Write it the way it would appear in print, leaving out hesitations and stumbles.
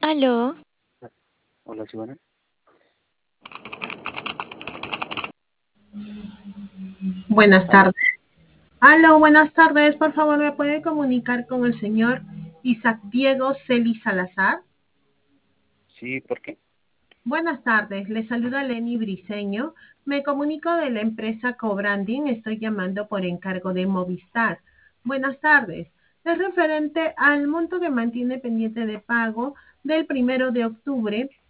Aló, Hola, Silvana. Buenas Aló. tardes. Aló, buenas tardes. Por favor, ¿me puede comunicar con el señor Isaac Diego Celi Salazar? Sí, ¿por qué? Buenas tardes. Le saluda Lenny Briseño. Me comunico de la empresa Cobranding. Estoy llamando por encargo de Movistar. Buenas tardes. Es referente al monto que mantiene pendiente de pago del 1 de octubre